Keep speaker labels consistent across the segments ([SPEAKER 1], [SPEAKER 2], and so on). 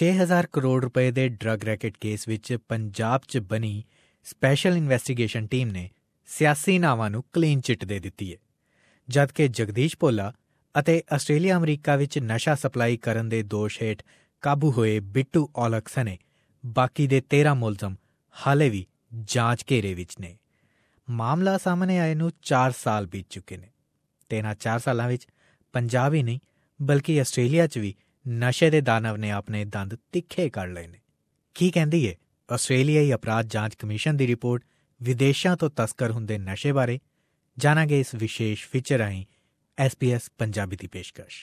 [SPEAKER 1] 6000 ਕਰੋੜ ਰੁਪਏ ਦੇ drug racket case ਵਿੱਚ ਪੰਜਾਬ 'ਚ ਬਣੀ ਸਪੈਸ਼ਲ ਇਨਵੈਸਟੀਗੇਸ਼ਨ ਟੀਮ ਨੇ ਸਿਆਸੀ ਨਾਵਾਂ ਨੂੰ ਕਲੀਨ ਚਿੱਟ ਦੇ ਦਿੱਤੀ ਹੈ, ਜਦਕਿ ਜਗਦੀਸ਼ ਭੋਲਾ ਅਤੇ ਆਸਟ੍ਰੇਲੀਆ ਅਮਰੀਕਾ ਵਿੱਚ ਨਸ਼ਾ ਸਪਲਾਈ ਕਰਨ ਦੇ ਦੋਸ਼ ਹੇਠ ਕਾਬੂ ਹੋਏ ਬਿੱਟੂ ਔਲਖ ਸਣੇ ਬਾਕੀ ਦੇ 13 ਮੁਲਜ਼ਮ ਹਾਲੇ ਵੀ ਜਾਂਚ ਘੇਰੇ ਵਿੱਚ ਨੇ। ਮਾਮਲਾ ਸਾਹਮਣੇ ਆਏ ਨੂੰ 4 ਸਾਲ ਬੀਤ ਚੁੱਕੇ ਨੇ ਤੇ ਇਹਨਾਂ 4 ਸਾਲਾਂ ਵਿੱਚ ਪੰਜਾਬ ਹੀ ਨਹੀਂ ਬਲਕਿ ਆਸਟ੍ਰੇਲੀਆ 'ਚ ਵੀ ਨਸ਼ੇ ਦੇ ਦਾਨਵ ਨੇ ਆਪਣੇ ਦੰਦ ਤਿੱਖੇ ਕੱਢ ਲਏ ਨੇ। ਕੀ ਕਹਿੰਦੀ ਹੈ ਆਸਟ੍ਰੇਲੀਆਈ ਅਪਰਾਧ ਜਾਂਚ ਕਮਿਸ਼ਨ ਦੀ ਰਿਪੋਰਟ ਵਿਦੇਸ਼ਾਂ ਤੋਂ ਤਸਕਰ ਹੁੰਦੇ ਨਸ਼ੇ ਬਾਰੇ? ਜਾਣਾਂਗੇ ਇਸ ਵਿਸ਼ੇਸ਼ ਫੀਚਰ ਰਾਹੀਂ SBS ਪੰਜਾਬੀ ਦੀ ਪੇਸ਼ਕਸ਼।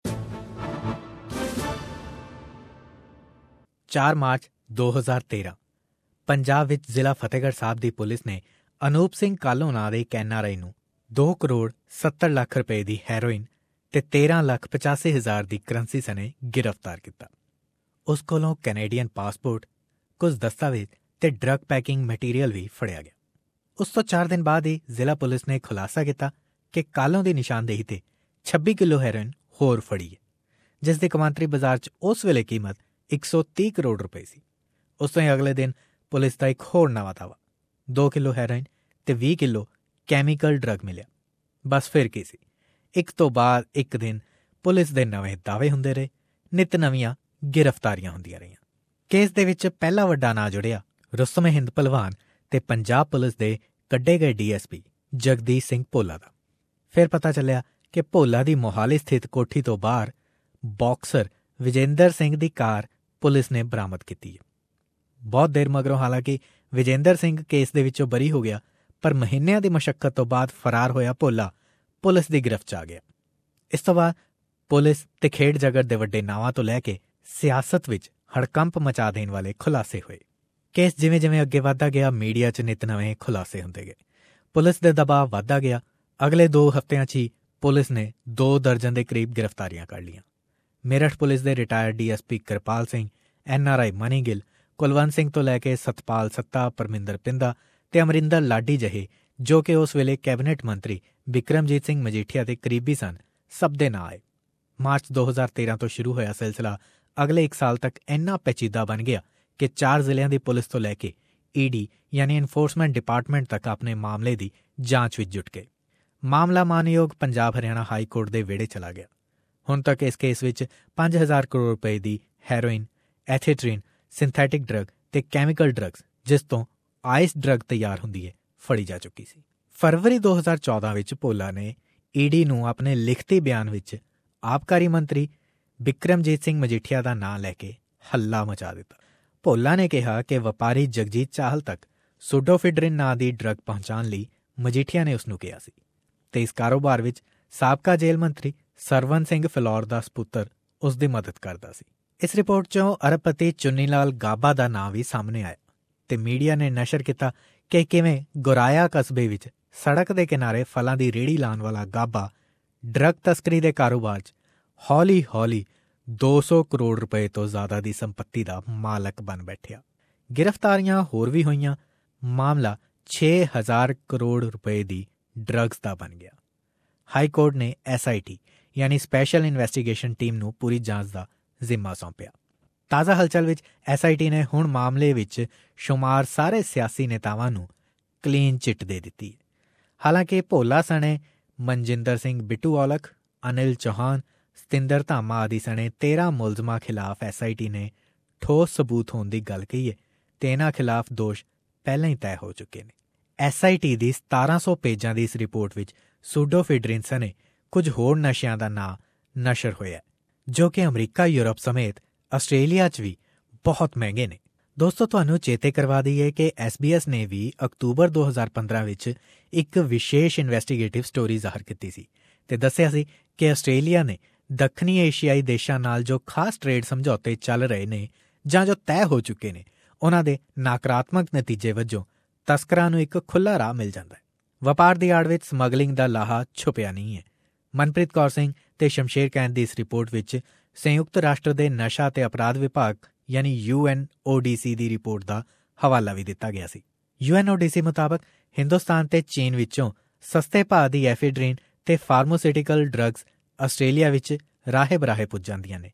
[SPEAKER 1] 4 ਮਾਰਚ 2013 ਪੰਜਾਬ ਵਿੱਚ ਜ਼ਿਲ੍ਹਾ ਫਤਿਹਗੜ੍ਹ ਸਾਹਿਬ ਦੀ ਪੁਲਿਸ ਨੇ ਅਨੂਪ ਸਿੰਘ ਕਾਲੋ ਨਾਂ ਦੇ ਇੱਕ NRI ਨੂੰ 2 ਕਰੋੜ 70 ਲੱਖ ਰੁਪਏ ਦੀ ਹੈਰੋਇਨ ਤੇ 13 ਲੱਖ 85 ਹਜ਼ਾਰ ਦੀ ਕਰੰਸੀ ਸਣੇ ਗ੍ਰਿਫਤਾਰ ਕੀਤਾ। ਉਸ ਕੋਲੋਂ ਕੈਨੇਡੀਅਨ ਪਾਸਪੋਰਟ, ਕੁਝ ਦਸਤਾਵੇਜ਼ ਤੇ ਡਰੱਗ ਪੈਕਿੰਗ ਮਟੀਰੀਅਲ ਵੀ ਫੜਿਆ ਗਿਆ। ਉਸ ਤੋਂ 4 ਦਿਨ ਬਾਅਦ ਹੀ ਜ਼ਿਲ੍ਹਾ ਪੁਲਿਸ ਨੇ ਖੁਲਾਸਾ ਕੀਤਾ ਕਿ ਕਾਲੋਂ ਦੀ ਨਿਸ਼ਾਨਦੇਹੀ ਤੇ 26 ਕਿਲੋ ਹੈਰੋਇਨ ਹੋਰ ਫੜੀ ਹੈ, ਜਿਸ ਦੀ ਕੌਮਾਂਤਰੀ ਬਾਜ਼ਾਰ 'ਚ ਉਸ ਵੇਲੇ ਕੀਮਤ 130 ਕਰੋੜ ਰੁਪਏ ਸੀ। ਉਸ ਤੋਂ ਹੀ ਅਗਲੇ ਦਿਨ ਪੁਲਿਸ ਦਾ ਇੱਕ ਹੋਰ ਨਵਾਂ ਦਾਅਵਾ 2 ਕਿਲੋ ਹੈਰੋਇਨ ਤੇ 20 ਕਿਲੋ ਕੈਮੀਕਲ ਡਰੱਗ ਮਿਲਿਆ। ਬਸ ਫਿਰ ਕੀ ਸੀ, ਇੱਕ ਤੋਂ ਬਾਅਦ ਇੱਕ ਦਿਨ ਪੁਲਿਸ ਦੇ ਨਵੇਂ ਦਾਅਵੇ ਹੁੰਦੇ ਰਹੇ, ਨਿੱਤ ਨਵੀਆਂ ਗ੍ਰਿਫਤਾਰੀਆਂ ਹੁੰਦੀਆਂ ਰਹੀਆਂ। ਕੇਸ ਦੇ ਵਿੱਚ ਪਹਿਲਾ ਵੱਡਾ ਨਾਂ ਜੁੜਿਆ ਰੁਸਤਮ ਹਿੰਦ ਭਲਵਾਨ ਤੇ ਪੰਜਾਬ ਪੁਲਿਸ ਦੇ ਕੱਢੇ ਗਏ DSP ਜਗਦੀਸ਼ ਸਿੰਘ ਭੋਲਾ ਦਾ। ਫਿਰ ਪਤਾ ਚੱਲਿਆ ਕਿ ਭੋਲਾ ਦੀ ਮੋਹਾਲੀ ਸਥਿਤ ਕੋਠੀ ਤੋਂ ਬਾਹਰ ਬਾਕਸਰ ਵਿਜੇਂਦਰ ਸਿੰਘ ਦੀ ਕਾਰ ਪੁਲਿਸ ਨੇ ਬਰਾਮਦ ਕੀਤੀ ਹੈ। ਬਹੁਤ ਦੇਰ ਮਗਰੋਂ ਹਾਲਾਂਕਿ ਵਿਜੇਂਦਰ ਸਿੰਘ ਕੇਸ ਦੇ ਵਿੱਚੋਂ ਬਰੀ ਹੋ ਗਿਆ, ਪਰ ਮਹੀਨਿਆਂ ਦੀ ਮਸ਼ੱਕਤ ਤੋਂ ਬਾਅਦ ਫਰਾਰ ਹੋਇਆ ਭੋਲਾ ਪੁਲਿਸ ਦੀ ਗ੍ਰਿਫਤ 'ਚ ਆ ਗਿਆ। ਇਸ ਤੋਂ ਬਾਅਦ ਪੁਲਿਸ ਤੇ ਖੇਡ ਜਗਤ ਦੇ ਵੱਡੇ ਨਾਵਾਂ ਤੋਂ ਲੈ ਕੇ ਸਿਆਸਤ ਵਿੱਚ ਹੜਕੰਪ ਮਚਾ ਦੇਣ ਵਾਲੇ ਖੁਲਾਸੇ ਹੋਏ। ਕੇਸ ਜਿਵੇਂ ਜਿਵੇਂ ਅੱਗੇ ਵਧਦਾ ਗਿਆ, ਮੀਡੀਆ 'ਚ ਨਿੱਤ ਨਵੇਂ ਖੁਲਾਸੇ ਹੁੰਦੇ ਗਏ, ਪੁਲਿਸ ਦੇ ਦਬਾਅ ਵੱਧਦਾ ਗਿਆ। ਅਗਲੇ 2 ਹਫ਼ਤਿਆਂ 'ਚ ਹੀ ਪੁਲਿਸ ਨੇ 2 ਦਰਜਨ ਦੇ ਕਰੀਬ ਗ੍ਰਿਫਤਾਰੀਆਂ ਕਰ ਲਈਆਂ। ਮੇਰਠ ਪੁਲਿਸ ਦੇ retired DSP Kirpal Singh, NRI Mani Gill, Kulwant Singh ਤੋਂ ਲੈ ਕੇ ਸਤਪਾਲ ਸੱਤਾ, ਪਰਮਿੰਦਰ ਪਿੰਦਾ ਤੇ ਅਮਰਿੰਦਰ ਲਾਡੀ ਜਿਹੇ, ਜੋ ਕਿ ਉਸ ਵੇਲੇ ਕੈਬਨਿਟ ਮੰਤਰੀ ਬਿਕਰਮਜੀਤ ਸਿੰਘ ਮਜੀਠੀਆ ਦੇ ਕਰੀਬੀ ਸਨ, ਸਭ ਦੇ ਨਾਂ ਆਏ। ਮਾਰਚ 2013 ਤੋਂ ਸ਼ੁਰੂ ਹੋਇਆ ਸਿਲਸਿਲਾ ਅਗਲੇ 1 ਸਾਲ ਤੱਕ ਇੰਨਾ ਪੇਚੀਦਾ ਬਣ ਗਿਆ ਕਿ 4 ਜ਼ਿਲ੍ਹਿਆਂ ਦੀ ਪੁਲਿਸ ਤੋਂ ਲੈ ਕੇ ED ਯਾਨੀ ਐਨਫੋਰਸਮੈਂਟ ਡਿਪਾਰਟਮੈਂਟ ਤੱਕ ਆਪਣੇ ਮਾਮਲੇ ਦੀ ਜਾਂਚ ਵਿੱਚ ਜੁਟ ਗਏ। ਮਾਮਲਾ ਮਾਨਯੋਗ ਪੰਜਾਬ ਹਰਿਆਣਾ ਹਾਈ ਕੋਰਟ ਦੇ ਵਿਹੜੇ ਚਲਾ ਗਿਆ। ਹੁਣ ਤੱਕ ਇਸ ਕੇਸ ਵਿੱਚ 5000 ਕਰੋੜ ਰੁਪਏ ਦੀ ਹੈਰੋਇਨ, ਐਥੇਟ੍ਰੀਨ, ਸਿੰਥੈਟਿਕ ਡਰੱਗ ਤੇ ਕੈਮੀਕਲ ਡਰੱਗਸ, ਜਿਸ ਤੋਂ ਆਈਸ ਡਰੱਗ ਤਿਆਰ ਹੁੰਦੀ ਹੈ, ਫੜੀ ਜਾ ਚੁੱਕੀ ਸੀ। ਫਰਵਰੀ 2014 ਵਿੱਚ ਭੋਲਾ ਨੇ ED ਨੂੰ ਆਪਣੇ ਲਿਖਤੀ ਬਿਆਨ ਵਿੱਚ ਆਬਕਾਰੀ ਮੰਤਰੀ ਬਿਕਰਮਜੀਤ ਸਿੰਘ ਮਜੀਠੀਆ ਦਾ ਨਾਂ ਲੈ ਕੇ ਹੱਲਾ ਮਚਾ ਦਿੱਤਾ। ਭੋਲਾ ਨੇ ਕਿਹਾ ਕਿ ਵਪਾਰੀ ਜਗਜੀਤ ਚਾਹਲ ਤੱਕ ਸੂਡੋਫਿਡਰਿਨ ਨਾਂ ਦੀ ਡਰੱਗ ਪਹੁੰਚਾਉਣ ਲਈ ਮਜੀਠੀਆ ਨੇ ਉਸ ਨੂੰ ਕਿਹਾ ਸੀ ਤੇ ਇਸ ਕਾਰੋਬਾਰ ਵਿੱਚ ਸਾਬਕਾ ਜੇਲ੍ਹ ਮੰਤਰੀ ਸਰਵਨ ਸਿੰਘ ਫਿਲੌਰ ਦਾ ਸਪੁੱਤਰ ਉਸ ਦੀ ਮਦਦ ਕਰਦਾ ਸੀ। ਇਸ ਰਿਪੋਰਟ 'ਚੋਂ ਅਰਬਪਤੀ ਚੁੰਨੀਲਾਲ ਗਾਬਾ ਦਾ ਨਾਂ ਵੀ ਸਾਹਮਣੇ ਆਇਆ ਤੇ ਮੀਡੀਆ ਨੇ ਨਸ਼ਰ ਕੀਤਾ ਕਿ ਕਿਵੇਂ ਗੁਰਾਇਆ ਕਸਬੇ ਵਿੱਚ ਸੜਕ ਦੇ ਕਿਨਾਰੇ ਫਲਾਂ ਦੀ ਰੇਹੜੀ ਲਾਉਣ ਵਾਲਾ ਗਾਬਾ ਡਰੱਗ ਤਸਕਰੀ ਦੇ ਕਾਰੋਬਾਰ 'ਚ ਹੌਲੀ-ਹੌਲੀ 200 ਕਰੋੜ ਰੁਪਏ ਤੋਂ ਜ਼ਿਆਦਾ ਦੀ ਸੰਪੱਤੀ ਦਾ ਮਾਲਕ ਬਣ ਬੈਠਿਆ। ਗ੍ਰਿਫਤਾਰੀਆਂ ਹੋਰ ਵੀ ਹੋਈਆਂ। ਮਾਮਲਾ 6000 ਕਰੋੜ ਰੁਪਏ ਦੀ ਡਰੱਗਸ ਦਾ ਬਣ ਗਿਆ। ਹਾਈ ਕੋਰਟ ਨੇ SIT ਯਾਨੀ ਸਪੈਸ਼ਲ ਇਨਵੈਸਟੀਗੇਸ਼ਨ ਟੀਮ ਨੂੰ ਪੂਰੀ ਜਾਂਚ ਦਾ ਜ਼ਿੰਮਾ ਸੌਂਪਿਆ। ਤਾਜ਼ਾ ਹਲਚਲ ਵਿੱਚ SIT ਨੇ ਹੁਣ ਮਾਮਲੇ ਵਿੱਚ ਸ਼ੁਮਾਰ ਸਾਰੇ ਸਿਆਸੀ ਨੇਤਾਵਾਂ ਨੂੰ ਕਲੀਨ ਚਿੱਟ ਦੇ ਦਿੱਤੀ ਹੈ। ਹਾਲਾਂਕਿ ਭੋਲਾ ਸਣੇ ਮਨਜਿੰਦਰ ਸਿੰਘ ਬਿੱਟੂ ਔਲਖ, ਅਨਿਲ ਚੌਹਾਨ, ਸਤਿੰਦਰ ਧਾਮਾ ਆਦਿ ਸਣੇ 13 ਮੁਲਜ਼ਮਾਂ ਖਿਲਾਫ SIT ਨੇ ਠੋਸ ਸਬੂਤ ਹੋਣ ਦੀ ਗੱਲ ਕਹੀ ਹੈ ਤੇ ਇਹਨਾਂ ਖਿਲਾਫ ਦੋਸ਼ ਪਹਿਲਾਂ ਹੀ ਤੈਅ ਹੋ ਚੁੱਕੇ ਨੇ। SIT ਦੀ 1700 ਪੇਜਾਂ ਦੀ ਇਸ ਰਿਪੋਰਟ ਵਿੱਚ ਸੂਡੋਫਿਡਰਿਨ ਸਣੇ ਕੁਝ ਹੋਰ ਨਸ਼ਿਆਂ ਦਾ ਨਾਂ ਨਸ਼ਰ ਹੋਇਆ, ਜੋ ਕਿ ਅਮਰੀਕਾ, ਯੂਰਪ ਸਮੇਤ ਆਸਟ੍ਰੇਲੀਆ 'ਚ ਵੀ ਬਹੁਤ ਮਹਿੰਗੇ ਨੇ। ਦੋਸਤੋ, ਤੁਹਾਨੂੰ ਚੇਤੇ ਕਰਵਾ ਦਈਏ ਕਿ SBS ਨੇ ਵੀ ਅਕਤੂਬਰ 2015 ਵਿੱਚ ਇੱਕ ਵਿਸ਼ੇਸ਼ ਇਨਵੈਸਟੀਗੇਟਿਵ ਸਟੋਰੀ ਜ਼ਾਹਰ ਕੀਤੀ ਸੀ ਤੇ ਦੱਸਿਆ ਸੀ ਕਿ ਆਸਟ੍ਰੇਲੀਆ ਨੇ ਦੱਖਣੀ ਏਸ਼ੀਆਈ ਦੇਸ਼ਾਂ ਨਾਲ ਜੋ ਖਾਸ ਟ੍ਰੇਡ ਸਮਝੌਤੇ ਚੱਲ ਰਹੇ ਨੇ ਜਾਂ ਜੋ ਤੈਅ ਹੋ ਚੁੱਕੇ ਨੇ, ਉਹਨਾਂ ਦੇ ਨਕਾਰਾਤਮਕ ਨਤੀਜੇ ਵਜੋਂ ਤਸਕਰਾਂ ਨੂੰ ਇੱਕ ਖੁੱਲ੍ਹਾ ਰਾਹ ਮਿਲ ਜਾਂਦਾ ਹੈ। ਵਪਾਰ ਦੀ ਆੜ ਵਿੱਚ ਸਮਗਲਿੰਗ ਦਾ ਲਾਹਾ ਛੁਪਿਆ ਨਹੀਂ ਹੈ। ਮਨਪ੍ਰੀਤ ਕੌਰ ਸਿੰਘ ਤੇ ਸ਼ਮਸ਼ੇਰ ਕੈਂਥ ਦੀ ਇਸ ਰਿਪੋਰਟ ਵਿੱਚ ਸੰਯੁਕਤ ਰਾਸ਼ਟਰ ਦੇ ਨਸ਼ਾ ਤੇ ਅਪਰਾਧ ਵਿਭਾਗ ਯਾਨੀ UNODC ਦੀ ਰਿਪੋਰਟ ਦਾ ਹਵਾਲਾ ਵੀ ਦਿੱਤਾ ਗਿਆ ਸੀ। UNODC ਮੁਤਾਬਕ ਹਿੰਦੁਸਤਾਨ ਤੇ ਚੀਨ ਵਿੱਚੋਂ ਸਸਤੇ ਭਾਅ ਦੀ ਐਫੀਡਰੀਨ ਤੇ ਫਾਰਮਾਸਿਊਟੀਕਲ ਡਰੱਗਸ ਆਸਟ੍ਰੇਲੀਆ ਵਿੱਚ ਰਾਹੇ ਬਰਾਹੇ ਪੁੱਜ ਜਾਂਦੀਆਂ ਨੇ।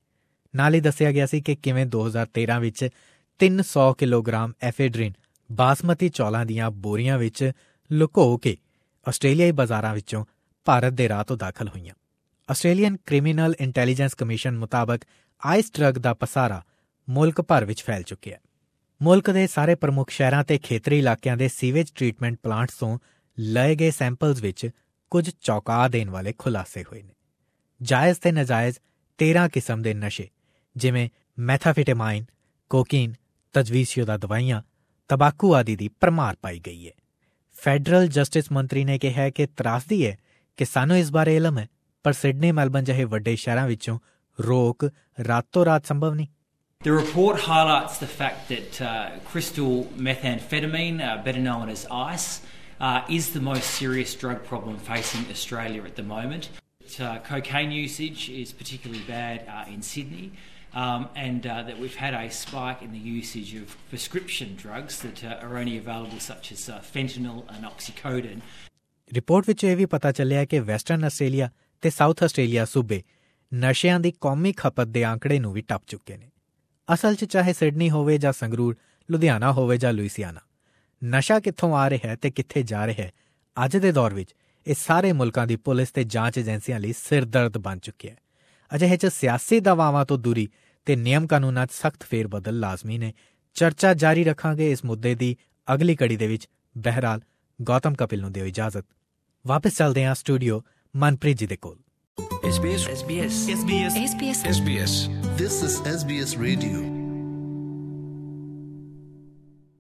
[SPEAKER 1] ਨਾਲ ਹੀ ਦੱਸਿਆ ਗਿਆ ਸੀ ਕਿ ਕਿਵੇਂ 2013 ਵਿੱਚ 300 ਕਿਲੋਗ੍ਰਾਮ ਐਫੇਡਰਿਨ ਬਾਸਮਤੀ ਚੌਲਾਂ ਦੀਆਂ ਬੋਰੀਆਂ ਵਿੱਚ ਲੁਕੋ ਕੇ ਆਸਟ੍ਰੇਲੀਆਈ ਬਾਜ਼ਾਰਾਂ ਵਿੱਚੋਂ ਭਾਰਤ ਦੇ ਰਾਹ ਤੋਂ ਦਾਖਲ ਹੋਈਆਂ। ਆਸਟ੍ਰੇਲੀਅਨ ਕ੍ਰਿਮੀਨਲ ਇੰਟੈਲੀਜੈਂਸ ਕਮਿਸ਼ਨ ਮੁਤਾਬਕ ਆਈਸ ਡਰੱਗ ਦਾ ਪਸਾਰਾ ਮੁਲਕ ਭਰ ਵਿੱਚ ਫੈਲ ਚੁੱਕਿਆ। ਮੁਲਕ ਦੇ ਸਾਰੇ ਪ੍ਰਮੁੱਖ ਸ਼ਹਿਰਾਂ ਤੇ ਖੇਤਰੀ ਇਲਾਕਿਆਂ ਦੇ ਸੀਵੇਜ ਟ੍ਰੀਟਮੈਂਟ ਪਲਾਂਟਸ ਤੋਂ ਲਏ ਗਏ ਸੈਂਪਲਸ ਵਿੱਚ ਕੁਝ ਚੌਂਕਾ ਦੇਣ ਵਾਲੇ ਖੁਲਾਸੇ ਹੋਏ ਨੇ। ਜਾਇਜ਼ ਤੇ ਨਾਜਾਇਜ਼ 13 ਕਿਸਮ ਦੇ ਨਸ਼ੇ ਜਿਵੇਂ ਮੈਥਾਫੈਟਾਮਾਈਨ, ਕੋਕੀਨ, ਤਜਵੀਜ਼ਸ਼ੁਦਾ ਦਵਾਈਆਂ, ਤੰਬਾਕੂ ਆਦਿ ਦੀ ਭਰਮਾਰ ਪਾਈ ਗਈ ਹੈ। ਫੈਡਰਲ ਜਸਟਿਸ ਮੰਤਰੀ ਨੇ ਕਿਹਾ ਕਿ ਤਰਾਸਦੀ ਹੈ ਕਿ ਸਾਨੂੰ ਇਸ ਬਾਰੇ ਇਲਮ ਹੈ, ਪਰ ਸਿਡਨੀ, ਮੈਲਬਨ ਜਿਹੇ ਵੱਡੇ ਸ਼ਹਿਰਾਂ ਵਿੱਚੋਂ ਰੋਕ ਰਾਤੋਂ ਰਾਤ ਸੰਭਵ ਨਹੀਂ।
[SPEAKER 2] The report highlights the fact that crystal methamphetamine, better known as ice, is the most serious drug problem facing Australia at the moment. Cocaine usage is particularly bad in Sydney, and that we've had a spike in the usage of prescription drugs that are only available, such as fentanyl and oxycodone.
[SPEAKER 1] Report ਵਿੱਚ ਇਹ ਵੀ ਪਤਾ ਚੱਲਿਆ ਕਿ western Australia ਤੇ south Australia ਸੂਬੇ ਨਸ਼ਿਆਂ ਦੀ ਕੌਮੀ ਖਪਤ ਦੇ ਆંકੜੇ ਨੂੰ ਵੀ ਟੱਪ ਚੁੱਕੇ ਨੇ। ਅਸਲ 'ਚ ਚਾਹੇ ਸਿਡਨੀ ਹੋਵੇ ਜਾਂ ਸੰਗਰੂਰ, ਲੁਧਿਆਣਾ ਹੋਵੇ ਜਾਂ ਲੁਈਸਿਆਨਾ, ਨਸ਼ਾ ਕਿੱਥੋਂ ਆ ਰਿਹਾ ਹੈ ਤੇ ਕਿੱਥੇ ਜਾ ਰਿਹਾ ਹੈ, ਅੱਜ ਦੇ ਦੌਰ ਵਿੱਚ ਇਹ ਸਾਰੇ ਮੁਲਕਾਂ ਦੀ ਪੁਲਿਸ ਤੇ ਜਾਂਚ ਏਜੰਸੀਆਂ ਲਈ ਸਿਰਦਰਦ ਬਣ ਚੁੱਕਿਆ ਹੈ। ਅਜਿਹੇ 'ਚ ਸਿਆਸੀ ਦਬਾਵਾਂ ਤੋਂ ਦੂਰੀ ਤੇ ਨਿਯਮ ਕਾਨੂੰਨਾਂ 'ਚ ਸਖਤ ਫੇਰਬਦਲ ਲਾਜ਼ਮੀ ਨੇ। ਚਰਚਾ ਜਾਰੀ ਰੱਖਾਂਗੇ ਇਸ ਮੁੱਦੇ ਦੀ ਅਗਲੀ ਕੜੀ ਦੇ ਵਿੱਚ। ਬਹਿਰਾਲ, ਗੌਤਮ ਕਪਿਲ ਨੂੰ ਦਿਓ ਇਜਾਜ਼ਤ। ਵਾਪਸ ਚੱਲਦੇ ਹਾਂ ਸਟੂਡੀਓ ਮਨਪ੍ਰੀਤ ਜੀ ਦੇ ਕੋਲ।
[SPEAKER 3] SBS. This is SBS Radio.